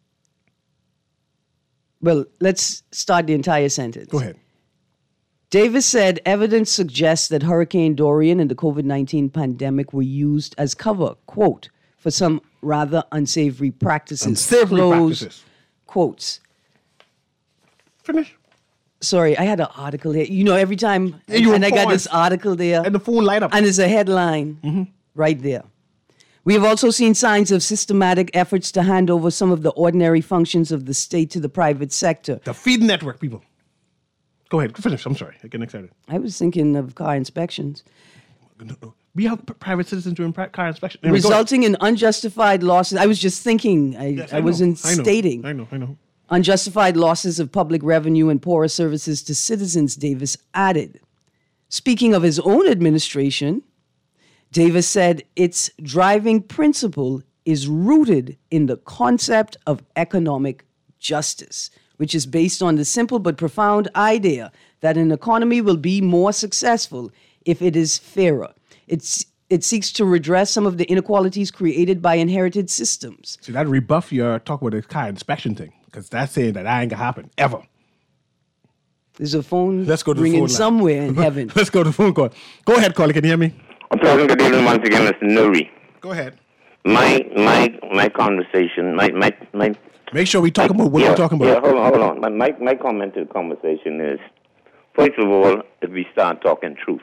C: Well, let's start the entire sentence.
B: Go ahead.
C: Davis said evidence suggests that Hurricane Dorian and the COVID nineteen pandemic were used as cover, quote, for some rather unsavory practices.
B: Unsavory
C: close
B: practices.
C: Quotes.
B: Finish.
C: Sorry, I had an article here. You know, every time,
B: yeah,
C: and I got this article there.
B: And the phone light up.
C: And there's a headline mm-hmm. right there. We have also seen signs of systematic efforts to hand over some of the ordinary functions of the state to the private sector.
B: The feed network, people. Go ahead, finish. I'm sorry, I get excited.
C: I was thinking of car inspections.
B: No, no. We have p- private citizens doing pri- car inspections. Anyway,
C: resulting in unjustified losses. I was just thinking, I,
B: yes, I,
C: I wasn't
B: I
C: stating.
B: I know, I know.
C: Unjustified losses of public revenue and poorer services to citizens, Davis added. Speaking of his own administration, Davis said its driving principle is rooted in the concept of economic justice, which is based on the simple but profound idea that an economy will be more successful if it is fairer. It's, it seeks to redress some of the inequalities created by inherited systems.
B: So that rebuff your talk about the car inspection thing, because that's saying that that ain't gonna happen ever.
C: There's a phone
B: Let's go to
C: ringing
B: the phone
C: somewhere in heaven.
B: Let's go to the phone call. Go ahead, caller. Can you hear me?
H: A pleasant good evening once again, Mister Nuri.
B: Go ahead.
H: My my my conversation, my my my.
B: Make sure we talk about what
H: yeah,
B: we're talking
H: Yeah,
B: about.
H: hold on, hold on. My, my my comment to the conversation is, first of all, if we start talking truth,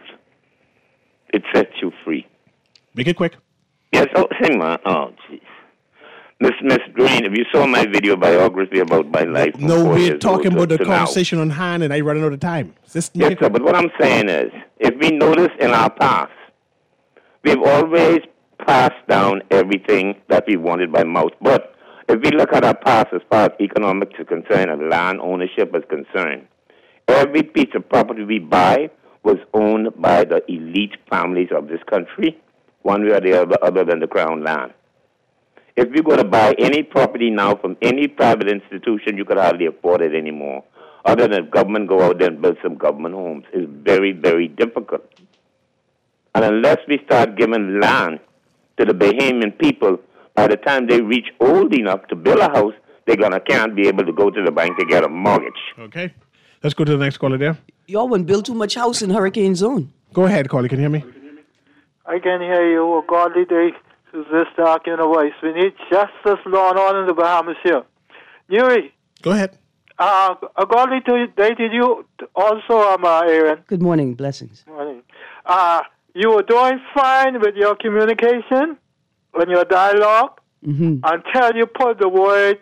H: it sets you free.
B: Make it quick.
H: Yes. Oh, hang on. Oh, jeez. Miss Miss Green, if you saw my video biography about my life, from
B: No,
H: four
B: we're
H: years
B: talking
H: old
B: about
H: to-
B: the
H: to now.
B: conversation on hand, and I running out of time. Just make
H: Yes,
B: it
H: sir.
B: quick.
H: But what I'm saying is, if we notice in our past, we've always passed down everything that we wanted by mouth. But if we look at our past as far as economics is concerned and land ownership is concerned, every piece of property we buy was owned by the elite families of this country, one way or the other, other than the crown land. If you're going to buy any property now from any private institution, you could hardly afford it anymore. Other than government go out there and build some government homes. It's very, very difficult. And unless we start giving land to the Bahamian people, by the time they reach old enough to build a house, they're gonna can't be able to go to the bank to get a mortgage.
B: Okay. Let's go to the next caller there.
C: Y'all wouldn't build too much house in hurricane zone.
B: Go ahead, caller. Can you hear me?
I: I can hear you. A godly day is this dark in a voice. We need justice going on in the Bahamas here. Nuri,
B: Go ahead.
I: uh, a godly day to you also, um, uh, Aaron.
C: Good morning. Blessings.
I: Morning. Uh, you were doing fine with your communication and your dialogue
C: Mm-hmm.
I: until you put the word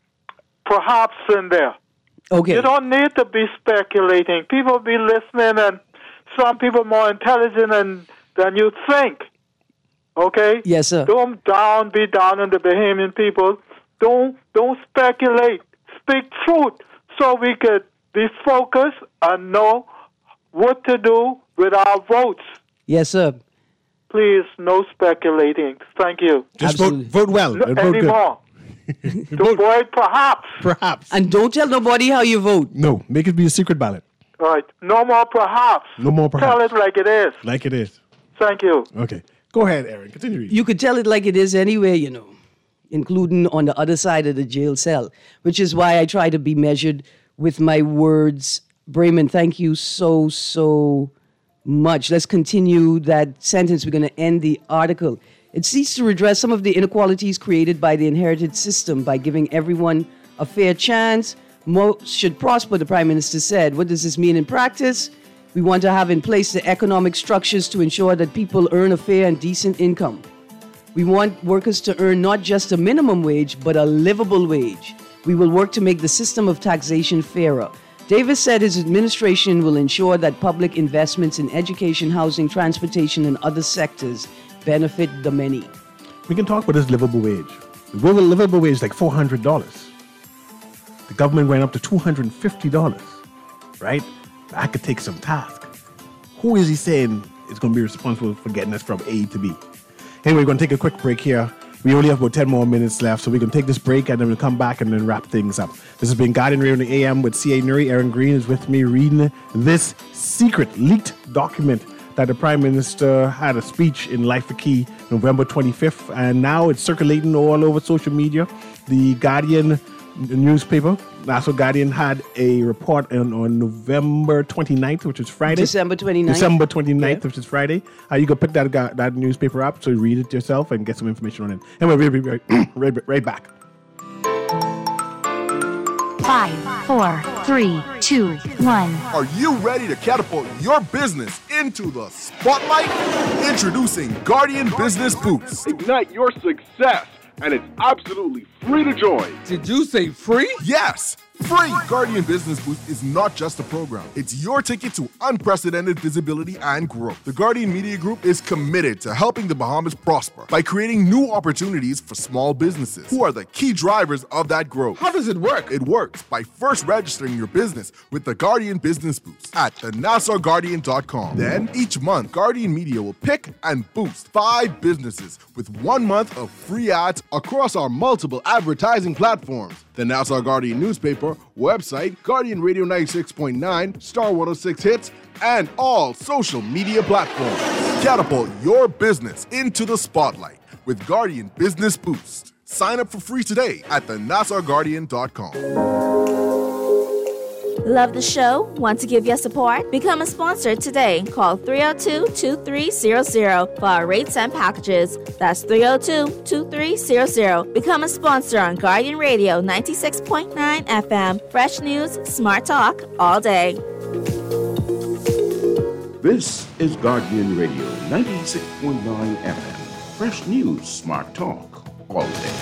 I: perhaps in there.
C: Okay.
I: You don't need to be speculating. People be listening, and some people more intelligent than, than you think. Okay?
C: Yes, sir.
I: Don't down, be down on the Bahamian people. Don't don't speculate. Speak truth so we could be focused and know what to do with our votes.
C: Yes, sir.
I: Please, no speculating. Thank you.
B: Just vote,
C: Absolutely.
B: vote well.
I: No,
B: and vote good.
I: anymore. The word perhaps.
B: Perhaps.
C: And don't tell nobody how you vote.
B: No, make it be a secret ballot.
I: All right. No more perhaps.
B: No more
I: Tell
B: perhaps.
I: it like it is.
B: Like it is.
I: Thank you.
B: Okay. Go ahead, Aaron. Continue reading.
C: You could tell it like it is anyway, you know, including on the other side of the jail cell, which is why I try to be measured with my words. Brayman, thank you so, so much. Let's continue that sentence. We're going to end the article. It seeks to redress some of the inequalities created by the inherited system by giving everyone a fair chance. Most should prosper, the Prime Minister said. What does this mean in practice? We want to have in place the economic structures to ensure that people earn a fair and decent income. We want workers to earn not just a minimum wage, but a livable wage. We will work to make the system of taxation fairer. Davis said his administration will ensure that public investments in education, housing, transportation, and other sectors benefit the many.
B: We can talk about this livable wage. The livable wage is like four hundred dollars. The government went up to two hundred fifty dollars, right? I could take some task. Who is he saying is going to be responsible for getting us from A to B? Anyway, we're going to take a quick break here. We only have about ten more minutes left, so we can take this break and then we'll come back and then wrap things up. This has been Guardian Radio in the A M with C A Nuri. Aaron Green is with me reading this secret leaked document that the Prime Minister had a speech in Life for Key November twenty-fifth, and now it's circulating all over social media. The Guardian newspaper, National Guardian, had a report on, on November twenty-ninth, which is Friday.
C: December twenty-ninth.
B: December twenty-ninth,
C: Yeah.
B: which is Friday. Uh, you can pick that gu- that newspaper up, so read it yourself and get some information on it. And we'll be right, right, right back.
J: Five, four, three, two, one.
K: Are you ready to catapult your business into the spotlight? Introducing Guardian Business Boots.
L: Ignite your success, and it's absolutely free to join.
K: Did you say free? Yes, Free! Guardian Business Boost is not just a program. It's your ticket to unprecedented visibility and growth. The Guardian Media Group is committed to helping the Bahamas prosper by creating new opportunities for small businesses, who are the key drivers of that growth. How does it work? It works by first registering your business with the Guardian Business Boost at the nassau guardian dot com. Then, each month, Guardian Media will pick and boost five businesses with one month of free ads across our multiple advertising platforms. The Nassau Guardian newspaper, website, Guardian Radio ninety-six point nine, Star one oh six Hits, and all social media platforms. Catapult your business into the spotlight with Guardian Business Boost. Sign up for free today at the nassau guardian dot com.
L: Love the show? Want to give your support? Become a sponsor today. Call three oh two, two three zero zero for our rates and packages. That's three oh two, two three zero zero. Become a sponsor on Guardian Radio ninety-six point nine F M. Fresh news, smart talk, all day.
M: This is Guardian Radio ninety-six point nine F M. Fresh news, smart talk, all day.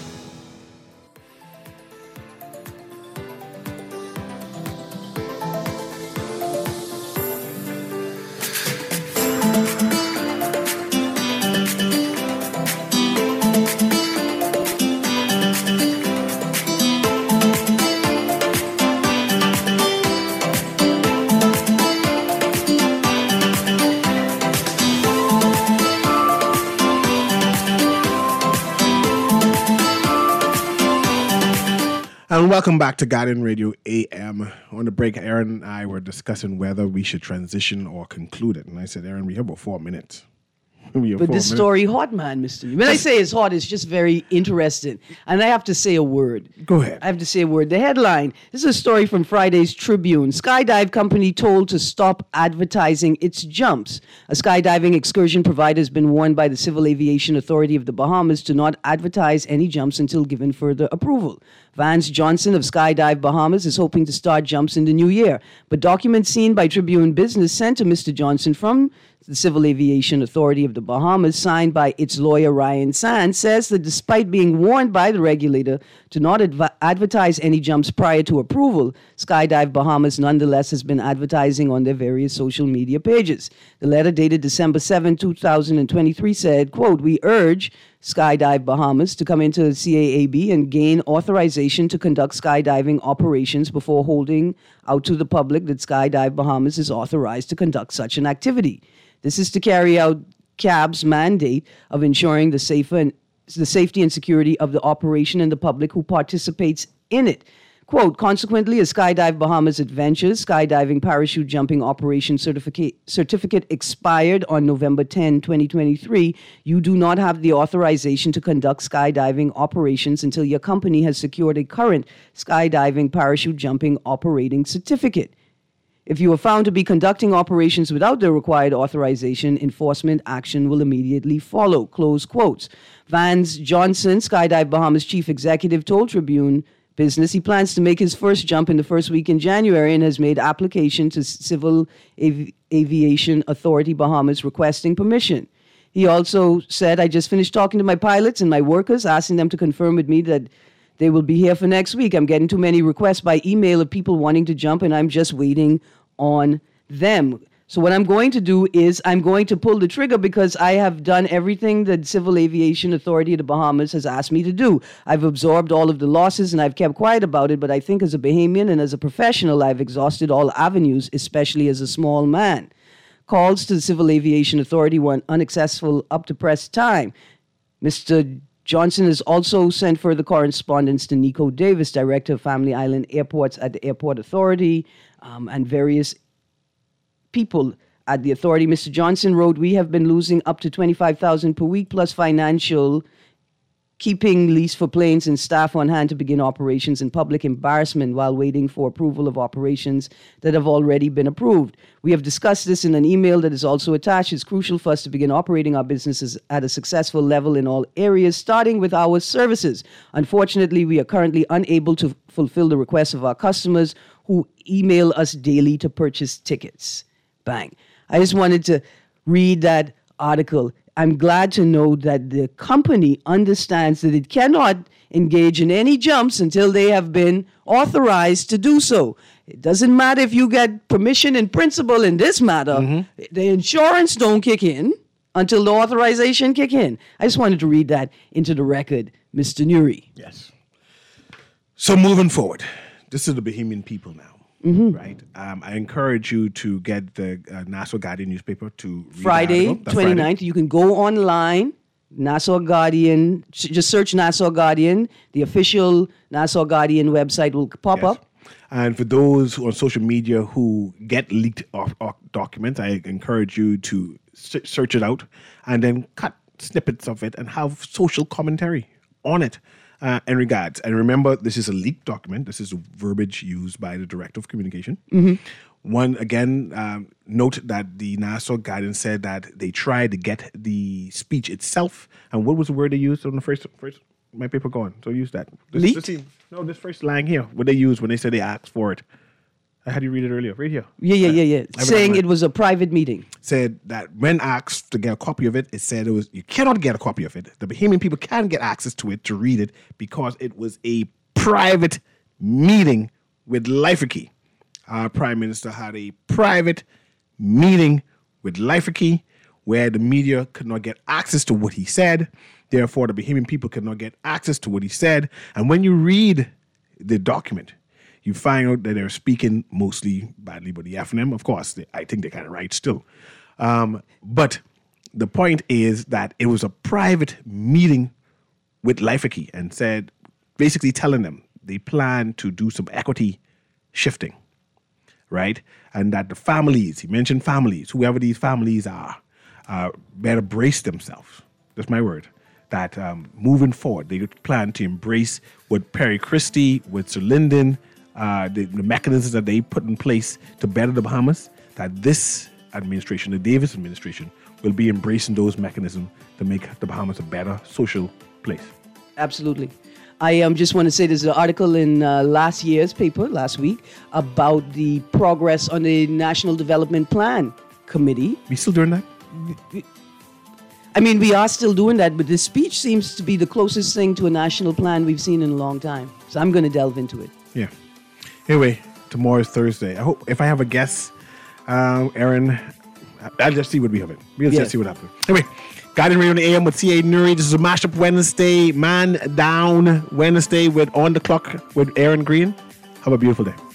B: And welcome back to Guardian Radio A M. On the break, Aaron and I were discussing whether we should transition or conclude it. And I said, Aaron, we have about four minutes. We have
C: But
B: four
C: this
B: minutes.
C: story hot, man, Mister When I say it's hot, it's just very interesting. And I have to say a word.
B: Go ahead.
C: I have to say a word. The headline, this is a story from Friday's Tribune. Skydive company told to stop advertising its jumps. A skydiving excursion provider has been warned by the Civil Aviation Authority of the Bahamas to not advertise any jumps until given further approval. Vance Johnson of Skydive Bahamas is hoping to start jumps in the new year. But documents seen by Tribune Business sent to Mister Johnson from the Civil Aviation Authority of the Bahamas, signed by its lawyer Ryan Sands, says that despite being warned by the regulator to not adv- advertise any jumps prior to approval, Skydive Bahamas nonetheless has been advertising on their various social media pages. The letter dated December seventh, twenty twenty-three said, quote, "We urge Skydive Bahamas to come into C A A B and gain authorization to conduct skydiving operations before holding out to the public that Skydive Bahamas is authorized to conduct such an activity. This is to carry out C A B's mandate of ensuring the safer and the safety and security of the operation and the public who participates in it." Quote, "Consequently, a Skydive Bahamas Adventures skydiving parachute jumping operation certificate, certificate expired on November tenth, twenty twenty-three. You do not have the authorization to conduct skydiving operations until your company has secured a current skydiving parachute jumping operating certificate. If you are found to be conducting operations without the required authorization, enforcement action will immediately follow." Close quotes. Vance Johnson, Skydive Bahamas chief executive, told Tribune Business he plans to make his first jump in the first week in January and has made application to Civil Avi- Aviation Authority Bahamas requesting permission. He also said, "I just finished talking to my pilots and my workers, asking them to confirm with me that they will be here for next week. I'm getting too many requests by email of people wanting to jump, and I'm just waiting on them." So what I'm going to do is I'm going to pull the trigger because I have done everything that Civil Aviation Authority of the Bahamas has asked me to do. I've absorbed all of the losses and I've kept quiet about it, but I think as a Bahamian and as a professional, I've exhausted all avenues, especially as a small man. Calls to the Civil Aviation Authority were unsuccessful up to press time. Mister Johnson has also sent further correspondence to Nico Davis, Director of Family Island Airports at the Airport Authority, um, and various people at the authority. Mister Johnson wrote, "We have been losing up to twenty-five thousand dollars per week plus financial, keeping lease for planes and staff on hand to begin operations, and public embarrassment while waiting for approval of operations that have already been approved. We have discussed this in an email that is also attached. It's crucial for us to begin operating our businesses at a successful level in all areas, starting with our services. Unfortunately, we are currently unable to fulfill the requests of our customers who email us daily to purchase tickets." Bang. I just wanted to read that article. I'm glad to know that the company understands that it cannot engage in any jumps until they have been authorized to do so. It doesn't matter if you get permission in principle in this matter. Mm-hmm. The insurance don't kick in until the authorization kick in. I just wanted to read that into the record, Mister Nuri.
B: Yes. So moving forward, this is the Bahamian people now. Mm-hmm. Right. Um, I encourage you to get the uh, Nassau Guardian newspaper to read
C: Friday, twenty-ninth. Friday. You can go online, Nassau Guardian, just search Nassau Guardian. The official Nassau Guardian website will pop yes. up.
B: And for those on social media who get leaked off, off documents, I encourage you to search it out and then cut snippets of it and have social commentary on it. Uh, in regards, and remember, this is a leaked document. This is verbiage used by the Director of Communication. Mm-hmm. One, again, um, note that the Nassau Guardian said that they tried to get the speech itself. And what was the word they used on the first, first my paper going? So use that. This,
C: leaked?
B: This, no, this first line here, what they used when they said they asked for it. I had you read it earlier, right here.
C: Yeah, yeah, yeah, yeah. Uh, Saying it was a private meeting.
B: Said that when asked to get a copy of it, it said it was you cannot get a copy of it. The Bahamian people can get access to it to read it because it was a private meeting with Liferkey. Our Prime Minister had a private meeting with Liferkey where the media could not get access to what he said. Therefore, the Bahamian people could not get access to what he said. And when you read the document, you find out that they're speaking mostly badly about the F N M. Of course, they, I think they're kind of right still. Um, but the point is that it was a private meeting with Liferkey and said, basically telling them they plan to do some equity shifting, right? And that the families, he mentioned families, whoever these families are, uh, better brace themselves. That's my word. That um, moving forward, they plan to embrace what Perry Christie, with Sir Lyndon, Uh, the, the mechanisms that they put in place to better the Bahamas, that this administration, the Davis administration, will be embracing those mechanisms to make the Bahamas a better social place.
C: Absolutely. I um, just want to say there's an article in uh, last year's paper, last week, about the progress on the National Development Plan Committee.
B: We still doing that?
C: I mean, we are still doing that, but this speech seems to be the closest thing to a national plan we've seen in a long time. So I'm going to delve into it.
B: Yeah. Anyway, tomorrow is Thursday. I hope if I have a guest, um, Aaron, I'll just see what we have. It. We'll yes. just see what happens. Anyway, Guardian Radio on the A M with C A Nuri. This is a Mashup Wednesday, Man Down Wednesday with On the Clock with Aaron Green. Have a beautiful day.